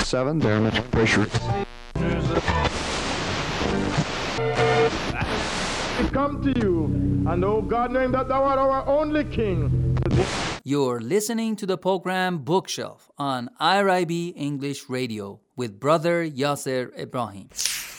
7, very much appreciate. We come to you, and oh God, knowing that thou art our only King. You're listening to the program Bookshelf on IRIB English Radio with Brother Yasser Ibrahim.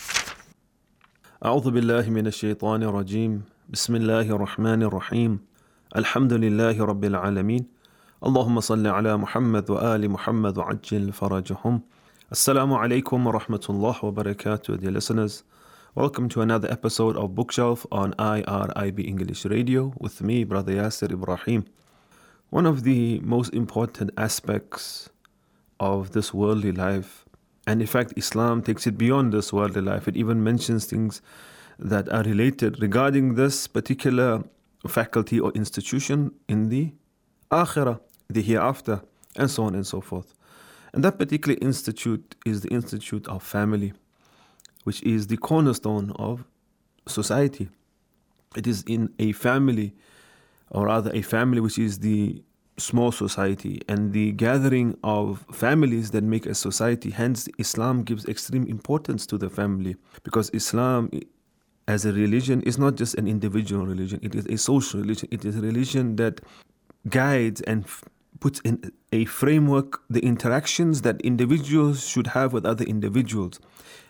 أعوذ بالله من الشيطان الرجيم بسم الله الرحمن الرحيم الحمد لله رب العالمين اللهم صل على محمد وآل محمد وعجل فرجهم. Assalamu alaikum wa rahmatullah wa barakatuh, dear listeners. Welcome to another episode of Bookshelf on IRIB English Radio with me, Brother Yasser Ibrahim. One of the most important aspects of this worldly life, and in fact Islam takes it beyond this worldly life. It even mentions things that are related regarding this particular faculty or institution in the Akhirah, the hereafter, and so on and so forth. And that particular institute is the institute of family, which is the cornerstone of society. It is in a family, or rather a family which is the small society and the gathering of families that make a society. Hence, Islam gives extreme importance to the family, because Islam as a religion is not just an individual religion, it is a social religion. It is a religion that guides and puts in a framework the interactions that individuals should have with other individuals,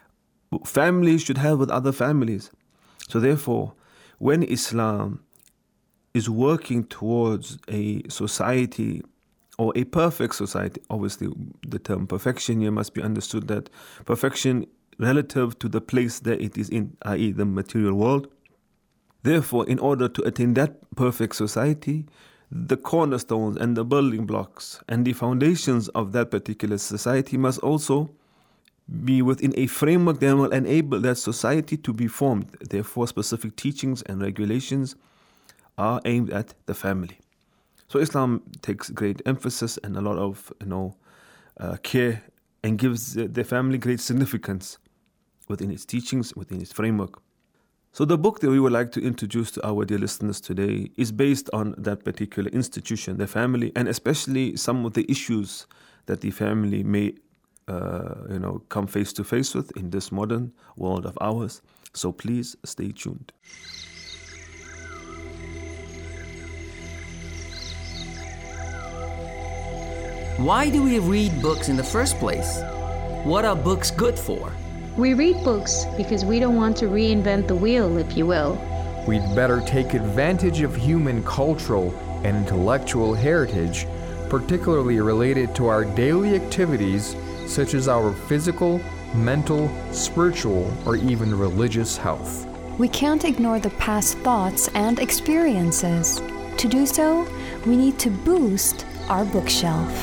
families should have with other families. So therefore, when Islam is working towards a society or a perfect society, obviously the term perfection here must be understood that perfection relative to the place that it is in, i.e. the material world. Therefore, in order to attain that perfect society, the cornerstones and the building blocks and the foundations of that particular society must also be within a framework that will enable that society to be formed. Therefore, specific teachings and regulations are aimed at the family. So Islam takes great emphasis and a lot of care, and gives the family great significance within its teachings, within its framework. So the book that we would like to introduce to our dear listeners today is based on that particular institution, the family, and especially some of the issues that the family may come face to face with in this modern world of ours. So please stay tuned. Why do we read books in the first place? What are books good for? We read books because we don't want to reinvent the wheel, if you will. We'd better take advantage of human cultural and intellectual heritage, particularly related to our daily activities, such as our physical, mental, spiritual, or even religious health. We can't ignore the past thoughts and experiences. To do so, we need to boost our bookshelf.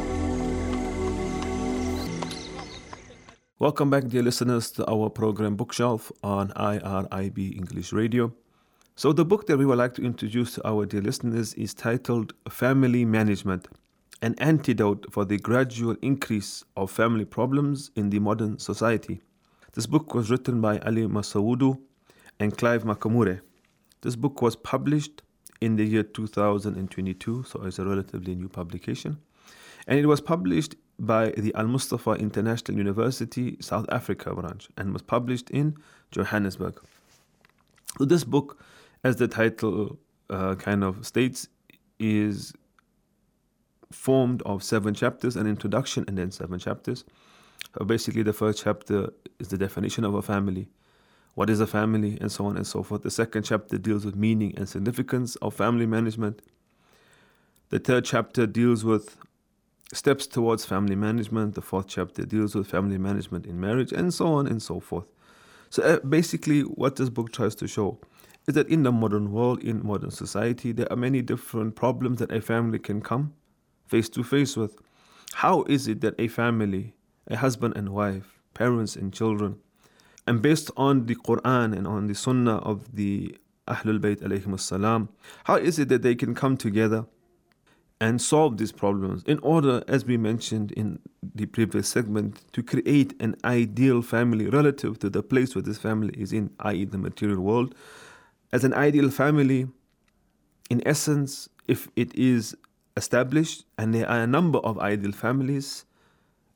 Welcome back, dear listeners, to our program Bookshelf on IRIB English Radio. So the book that we would like to introduce to our dear listeners is titled Family Management, an Antidote for the Gradual Increase of Family Problems in the Modern Society. This book was written by Ali Masawudu and Clive Makamure. This book was published in the year 2022, so it's a relatively new publication. And it was published by the Al-Mustafa International University, South Africa branch, and was published in Johannesburg. So this book, as the title kind of states, is formed of 7 chapters, an introduction and then 7 chapters. Basically, the first chapter is the definition of a family. What is a family, and so on and so forth. The second chapter deals with meaning and significance of family management. The third chapter deals with steps towards family management. The fourth chapter deals with family management in marriage, and so on and so forth. So basically, what this book tries to show is that in the modern world, in modern society, there are many different problems that a family can come face to face with. How is it that a family, a husband and wife, parents and children, and based on the Quran and on the Sunnah of the Ahlul Bayt alayhim as-salam, how is it that they can come together and solve these problems in order, as we mentioned in the previous segment, to create an ideal family relative to the place where this family is in, i.e. the material world. As an ideal family, in essence, if it is established, and there are a number of ideal families,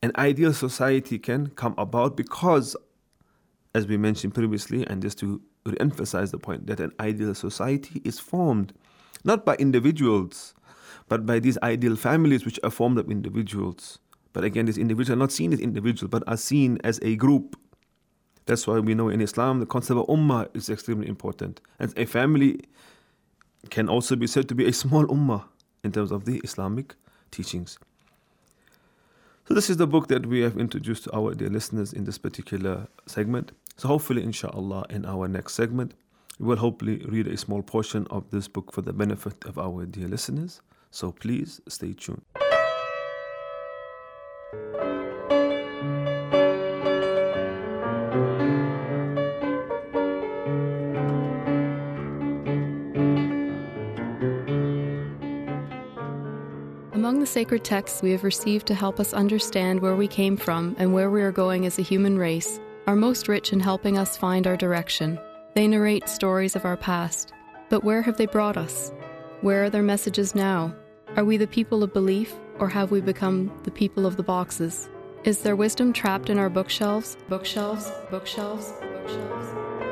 an ideal society can come about because, as we mentioned previously, and just to re-emphasize the point, that an ideal society is formed not by individuals, but by these ideal families which are formed of individuals. But again, these individuals are not seen as individuals, but are seen as a group. That's why we know in Islam the concept of ummah is extremely important. And a family can also be said to be a small ummah in terms of the Islamic teachings. So this is the book that we have introduced to our dear listeners in this particular segment. So hopefully, inshallah, in our next segment, we will hopefully read a small portion of this book for the benefit of our dear listeners. So please stay tuned. Among the sacred texts we have received to help us understand where we came from and where we are going as a human race are most rich in helping us find our direction. They narrate stories of our past. But where have they brought us? Where are their messages now? Are we the people of belief, or have we become the people of the boxes? Is there wisdom trapped in our bookshelves? Bookshelves, bookshelves, bookshelves.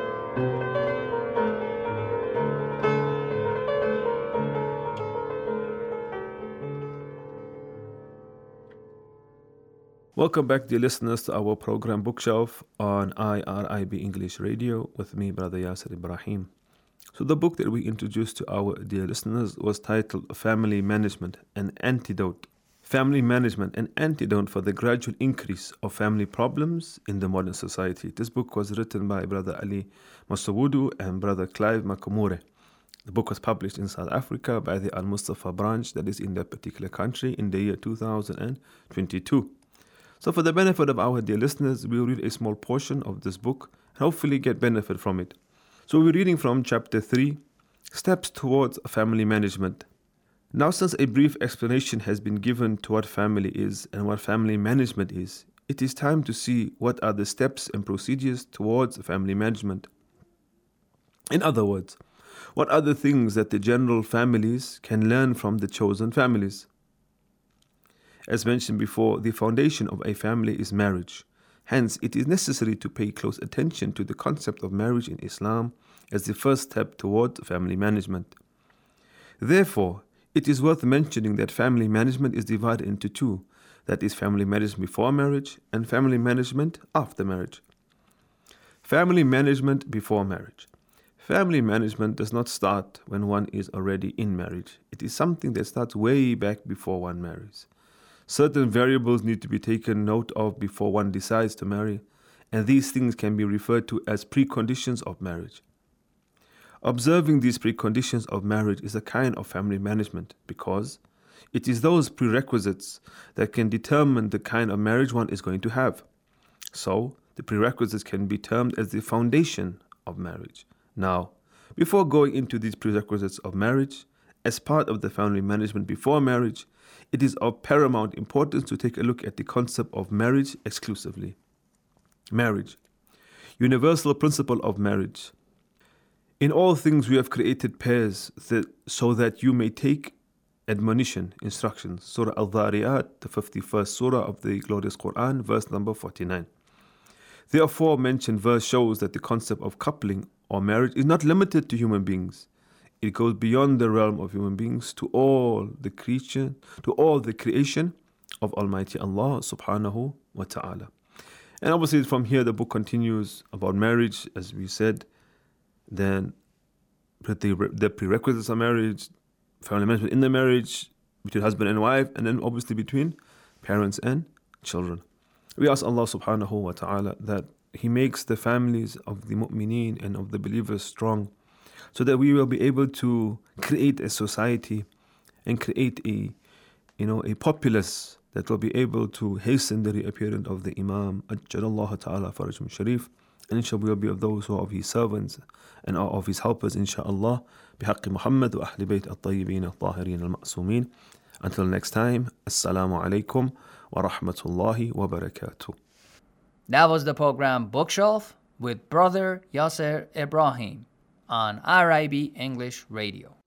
Welcome back, dear listeners, to our program Bookshelf on IRIB English Radio with me, Brother Yasser Ibrahim. So the book that we introduced to our dear listeners was titled Family Management, an Antidote. Family Management, an Antidote for the Gradual Increase of Family Problems in the Modern Society. This book was written by Brother Ali Masawudu and Brother Clive Makamure. The book was published in South Africa by the Al-Mustafa branch that is in that particular country in the year 2022. So for the benefit of our dear listeners, we'll read a small portion of this book and hopefully get benefit from it. So we're reading from chapter 3, Steps Towards Family Management. Now, since a brief explanation has been given to what family is and what family management is, it is time to see what are the steps and procedures towards family management. In other words, what are the things that the general families can learn from the chosen families? As mentioned before, the foundation of a family is marriage. Hence, it is necessary to pay close attention to the concept of marriage in Islam as the first step towards family management. Therefore, it is worth mentioning that family management is divided into two, that is, family management before marriage and family management after marriage. Family management before marriage. Family management does not start when one is already in marriage. It is something that starts way back before one marries. Certain variables need to be taken note of before one decides to marry, and these things can be referred to as preconditions of marriage. Observing these preconditions of marriage is a kind of family management because it is those prerequisites that can determine the kind of marriage one is going to have. So, the prerequisites can be termed as the foundation of marriage. Now, before going into these prerequisites of marriage, as part of the family management before marriage, it is of paramount importance to take a look at the concept of marriage exclusively. Marriage. Universal principle of marriage. In all things we have created pairs so that you may take admonition, instructions. Surah Al-Dhariyat, the 51st surah of the glorious Quran, verse number 49. The aforementioned verse shows that the concept of coupling or marriage is not limited to human beings. It goes beyond the realm of human beings to all the creation of Almighty Allah subhanahu wa ta'ala. And obviously from here the book continues about marriage, as we said, then the prerequisites of marriage, family management in the marriage, between husband and wife, and then obviously between parents and children. We ask Allah subhanahu wa ta'ala that He makes the families of the mu'mineen and of the believers strong, so that we will be able to create a society and create a populace that will be able to hasten the reappearance of the Imam, Ajjalallahu ta'ala farajum sharif, and inshallah we will be of those who are of his servants and are of his helpers, inshallah, bihaqqi Muhammad wa ahli bayt at-tayyibin at-tahirin al-ma'sumin. Until next time, assalamu alaikum wa rahmatullahi wa barakatuh. That was the program Bookshelf with Brother Yasser Ibrahim on IRIB English Radio.